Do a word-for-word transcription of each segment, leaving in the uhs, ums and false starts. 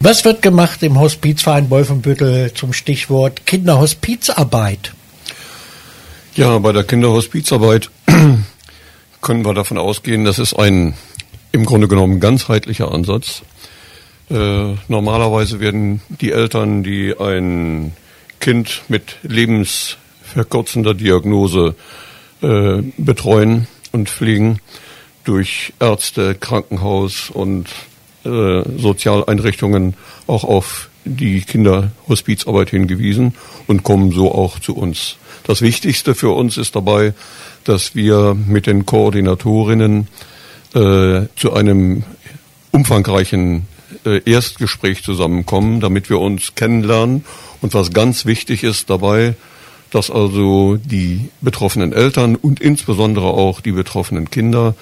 Was wird gemacht im Hospizverein Wolfenbüttel zum Stichwort Kinderhospizarbeit? Ja, bei der Kinderhospizarbeit können wir davon ausgehen, das ist ein im Grunde genommen ganzheitlicher Ansatz. Äh, normalerweise werden die Eltern, die ein Kind mit lebensverkürzender Diagnose äh, betreuen und pflegen, durch Ärzte, Krankenhaus und äh, Sozialeinrichtungen auch auf die Kinderhospizarbeit hingewiesen und kommen so auch zu uns. Das Wichtigste für uns ist dabei, dass wir mit den Koordinatorinnen äh, zu einem umfangreichen äh, Erstgespräch zusammenkommen, damit wir uns kennenlernen. Und was ganz wichtig ist dabei, dass also die betroffenen Eltern und insbesondere auch die betroffenen Kinder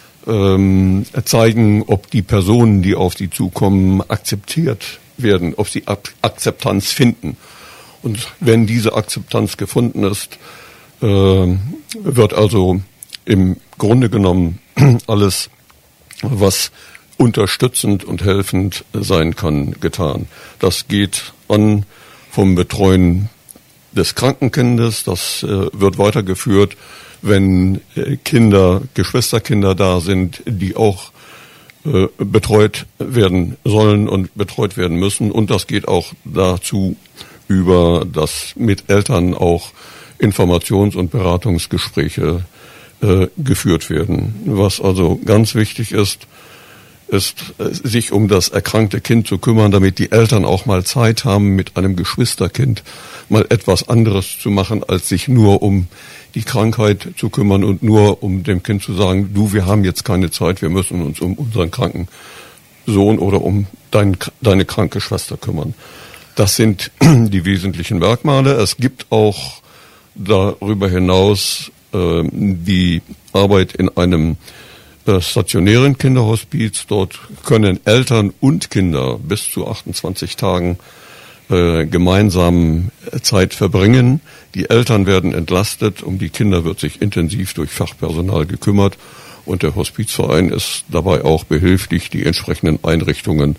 ähm, zeigen, ob die Personen, die auf sie zukommen, akzeptiert werden, ob sie Ak- Akzeptanz finden. Und wenn diese Akzeptanz gefunden ist, äh, wird also im Grunde genommen alles, was unterstützend und helfend sein kann, getan. Das geht an vom Betreuen des Krankenkindes, das äh, wird weitergeführt, wenn äh, Kinder, Geschwisterkinder da sind, die auch äh, betreut werden sollen und betreut werden müssen. Und das geht auch dazu über, dass mit Eltern auch Informations- und Beratungsgespräche äh, geführt werden. Was also ganz wichtig ist, ist, sich um das erkrankte Kind zu kümmern, damit die Eltern auch mal Zeit haben, mit einem Geschwisterkind mal etwas anderes zu machen, als sich nur um die Krankheit zu kümmern und nur um dem Kind zu sagen, du, wir haben jetzt keine Zeit, wir müssen uns um unseren kranken Sohn oder um dein, deine kranke Schwester kümmern. Das sind die wesentlichen Merkmale. Es gibt auch darüber hinaus äh, die Arbeit in einem äh, stationären Kinderhospiz. Dort können Eltern und Kinder bis zu achtundzwanzig Tagen äh, gemeinsam Zeit verbringen. Die Eltern werden entlastet, um die Kinder wird sich intensiv durch Fachpersonal gekümmert und der Hospizverein ist dabei auch behilflich, die entsprechenden Einrichtungen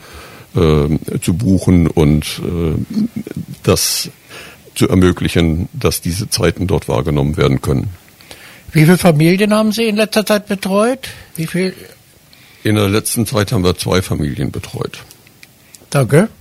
äh, zu buchen und äh, das zu ermöglichen, dass diese Zeiten dort wahrgenommen werden können. Wie viele Familien haben Sie in letzter Zeit betreut? Wie viel? In der letzten Zeit haben wir zwei Familien betreut. Danke.